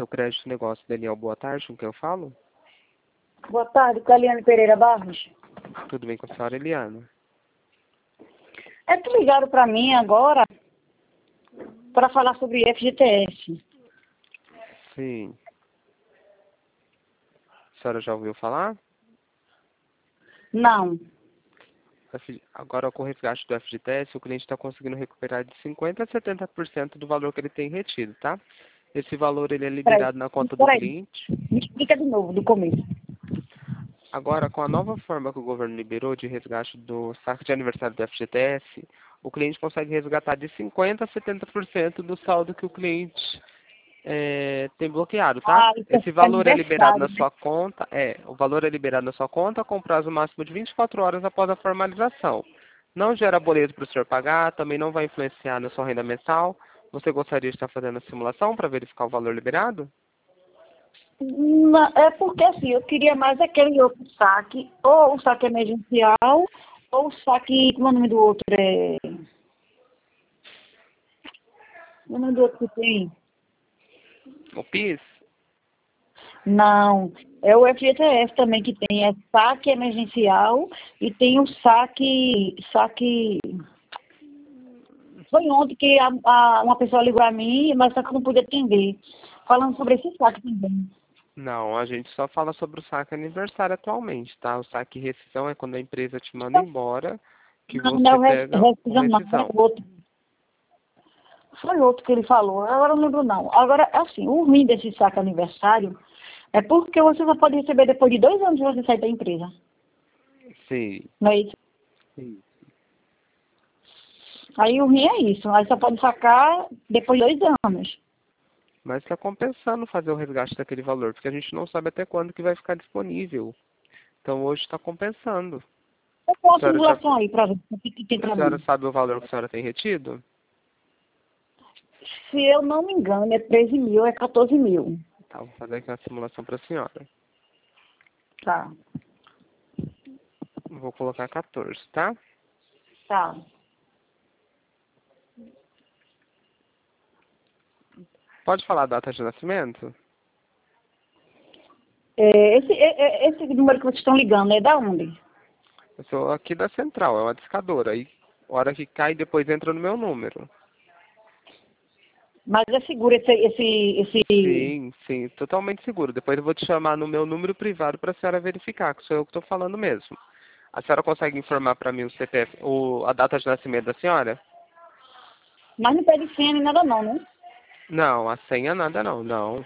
Crédito Negócio. Daniel, boa tarde, com quem eu falo? Boa tarde, Caliane Pereira Barros. Tudo bem com a senhora, Eliana? É que ligaram para mim agora para falar sobre FGTS. Sim. A senhora já ouviu falar? Não. Agora, com o resgate do FGTS, o cliente está conseguindo recuperar de 50% a 70% do valor que ele tem retido, tá? Esse valor ele é liberado na conta do Peraí. cliente. Me explica de novo, do começo. Agora, com a nova forma que o governo liberou de resgate do saque de aniversário do FGTS, o cliente consegue resgatar de 50% a 70% do saldo que o cliente tem bloqueado, tá? Isso Esse é valor é liberado aniversário, na né? sua conta, o valor é liberado na sua conta com prazo máximo de 24 horas após a formalização. Não gera boleto para o senhor pagar, também não vai influenciar na sua renda mensal. Você gostaria de estar fazendo a simulação para verificar o valor liberado? Não, é porque assim, eu queria mais aquele outro saque, ou o saque emergencial, ou o saque, como é o nome do outro? O nome do outro que tem? O PIS? Não, é o FGTS também que tem, é saque emergencial e tem o saque. Foi ontem que uma pessoa ligou a mim, mas só que eu não pude atender, falando sobre esse saque também. Não, a gente só fala sobre o saque aniversário atualmente, tá? O saque rescisão é quando a empresa te manda embora, que Não, não é você o pega o rescisão, não, é rescisão. outro. Foi outro que ele falou, agora eu não lembro não. Agora, assim, o ruim desse saque aniversário é porque você só pode receber depois de 2 anos que você sair da empresa. Sim. Não é isso? Sim. Aí o ruim é isso, aí só pode sacar depois de 2 anos. Mas está compensando fazer o resgate daquele valor, porque a gente não sabe até quando que vai ficar disponível. Então hoje está compensando. Eu A faço a senhora, já, simulação aí para ver o que tem a para senhora mim. sabe o valor que a senhora tem retido? Se eu não me engano, é 13 mil, é 14 mil. Tá, vou fazer aqui uma simulação para a senhora. Tá, Vou colocar 14, tá? tá. Pode falar a data de nascimento? Esse número que vocês estão ligando é da onde? Eu sou aqui da central, é uma discadora. Aí, hora que cai, depois entra no meu número. Mas é seguro esse. Sim, sim, totalmente seguro. Depois eu vou te chamar no meu número privado para a senhora verificar, que sou eu que estou falando mesmo. A senhora consegue informar para mim o CPF, a data de nascimento da senhora? Mas não pede senha nem nada não, né? Não, a senha nada não, não.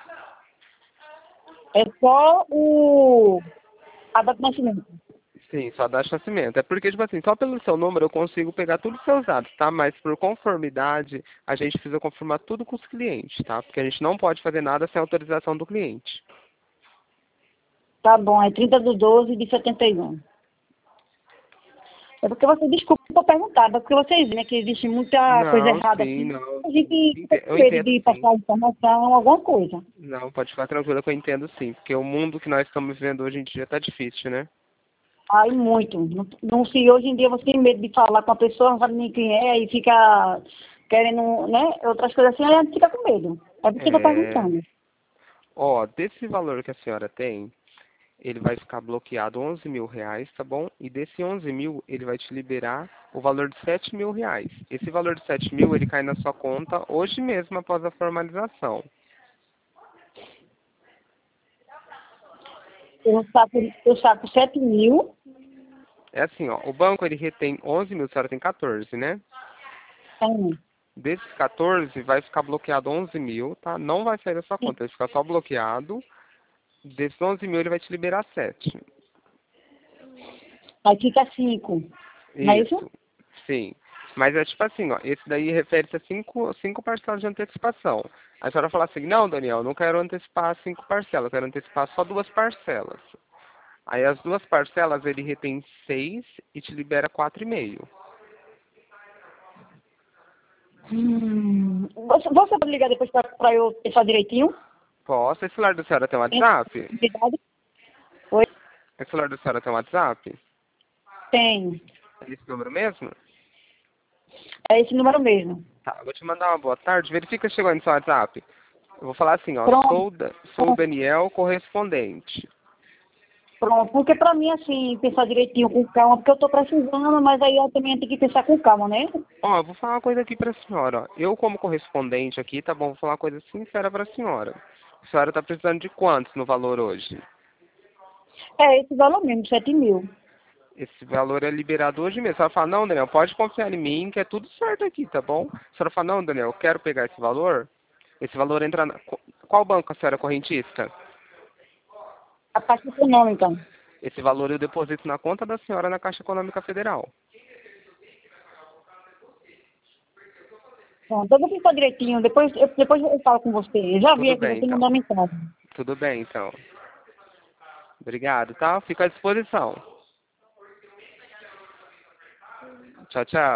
É só a data de nascimento. Sim, só data de nascimento. É porque, tipo assim, só pelo seu número eu consigo pegar todos os seus dados, tá? Mas por conformidade, a gente precisa confirmar tudo com os clientes, tá? Porque a gente não pode fazer nada sem autorização do cliente. Tá bom, é 30/12/71. É porque você, desculpa por perguntar, porque vocês veem que existe muita coisa Não, errada sim, assim. não. A gente fica com Eu medo entendo de sim. passar informação, alguma coisa. Não, pode ficar tranquila que eu entendo sim. Porque o mundo que nós estamos vivendo hoje em dia tá difícil, né? Aí muito. Não, se hoje em dia você tem medo de falar com a pessoa, não sabe nem quem é, e fica querendo, né? Outras coisas assim, aí a gente fica com medo. É por isso que eu tô É... perguntando. Ó, desse valor que a senhora tem, ele vai ficar bloqueado R$ 11.000, tá bom? E desse 11.000, ele vai te liberar o valor de R$ 7.000. Esse valor de 7.000, ele cai na sua conta hoje mesmo após a formalização. Eu saco 7 mil. É assim, ó, o banco ele retém 11.000, a senhora tem 14, né? Tem. Desses 14, vai ficar bloqueado 11.000, tá? Não vai sair da sua conta, vai ficar só bloqueado. Desses 11.000, ele vai te liberar 7. Aí fica 5. Não é isso? Isso, sim. Mas é tipo assim, ó, esse daí refere-se a cinco parcelas de antecipação. Aí a senhora fala assim, não, Daniel, não quero antecipar 5 parcelas, eu quero antecipar só 2 parcelas. Aí as 2 parcelas ele retém 6 e te libera 4,5. Você pode ligar depois para eu pensar direitinho? Posso? Esse celular da senhora tem Tem WhatsApp? possibilidade? Oi? Esse celular da senhora tem WhatsApp? Tem. É esse número mesmo? É esse número mesmo. Tá, eu vou te mandar uma boa tarde. Verifica se chegou aí no seu WhatsApp. Eu vou falar assim, ó, Pronto. sou o Daniel, correspondente. Pronto, porque para mim, assim, pensar direitinho com calma, porque eu estou precisando, mas aí eu também tenho que pensar com calma, né? Ó, eu vou falar uma coisa aqui pra senhora, ó. Eu, como correspondente aqui, tá bom, vou falar uma coisa sincera pra senhora. A senhora tá precisando de quantos no valor hoje? É esse valor mesmo, 7.000. Esse valor é liberado hoje mesmo. A senhora fala, não, Daniel, pode confiar em mim, que é tudo certo aqui, tá bom? A senhora fala, não, Daniel, eu quero pegar esse valor. Esse valor entra na... Qual banco a senhora é correntista? A parte econômica. Esse valor eu deposito na conta da senhora na Caixa Econômica Federal. Pronto, eu vou pensar direitinho, depois eu falo com você. Eu já vi Tudo aqui, bem, você então. mandou uma mensagem. Tudo bem, então. Obrigado, tá? Fico à disposição. Tchau, tchau.